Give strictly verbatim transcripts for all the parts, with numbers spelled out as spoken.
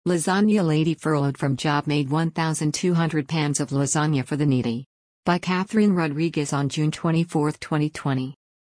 Lasagna lady furloughed from job made one thousand two hundred pans of lasagna for the needy. By Catherine Rodriguez on June twenty-fourth, twenty twenty.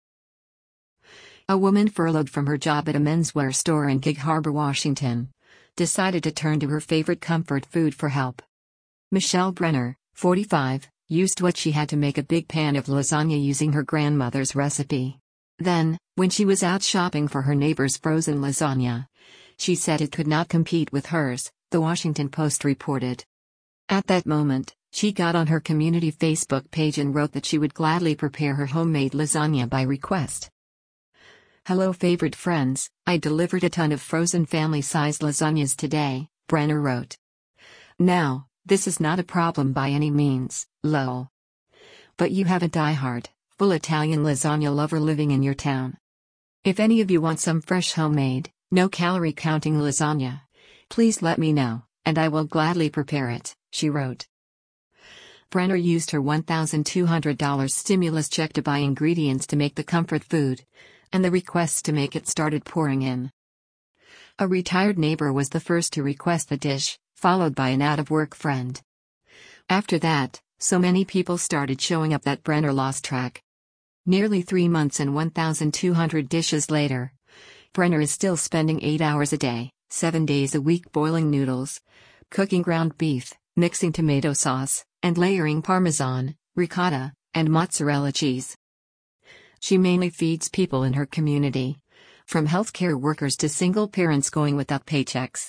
A woman furloughed from her job at a menswear store in Gig Harbor, Washington, decided to turn to her favorite comfort food for help. Michelle Brenner, forty-five, used what she had to make a big pan of lasagna using her grandmother's recipe. Then, when she was out shopping for her neighbor's frozen lasagna, she said it could not compete with hers, the Washington Post reported. At that moment, she got on her community Facebook page and wrote that she would gladly prepare her homemade lasagna by request. "Hello favorite friends, I delivered a ton of frozen family-sized lasagnas today," Brenner wrote. "Now, this is not a problem by any means, lol. But you have a diehard, full Italian lasagna lover living in your town. If any of you want some fresh homemade, no-calorie counting lasagna, please let me know, and I will gladly prepare it," she wrote. Brenner used her one thousand two hundred dollars stimulus check to buy ingredients to make the comfort food, and the requests to make it started pouring in. A retired neighbor was the first to request the dish, followed by an out-of-work friend. After that, so many people started showing up that Brenner lost track. Nearly three months and one thousand two hundred dishes later, Brenner is still spending eight hours a day, seven days a week boiling noodles, cooking ground beef, mixing tomato sauce, and layering Parmesan, ricotta, and mozzarella cheese. She mainly feeds people in her community, from healthcare workers to single parents going without paychecks.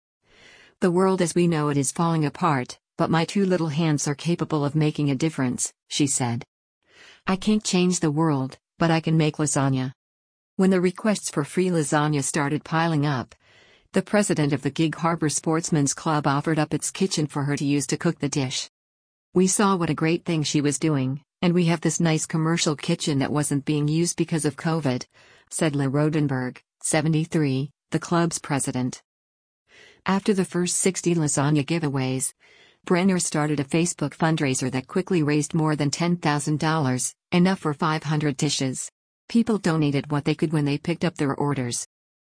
"The world as we know it is falling apart, but my two little hands are capable of making a difference," she said. "I can't change the world, but I can make lasagna." When the requests for free lasagna started piling up, the president of the Gig Harbor Sportsman's Club offered up its kitchen for her to use to cook the dish. "We saw what a great thing she was doing, and we have this nice commercial kitchen that wasn't being used because of COVID," said La Rodenberg, seventy-three, the club's president. After the first sixty lasagna giveaways, Brenner started a Facebook fundraiser that quickly raised more than ten thousand dollars, enough for five hundred dishes. People donated what they could when they picked up their orders.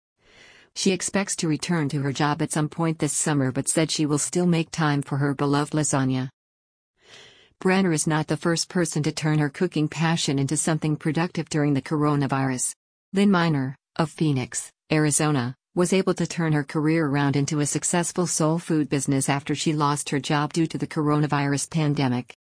She expects to return to her job at some point this summer but said she will still make time for her beloved lasagna. Brenner is not the first person to turn her cooking passion into something productive during the coronavirus. Lynn Miner, of Phoenix, Arizona, was able to turn her career around into a successful soul food business after she lost her job due to the coronavirus pandemic.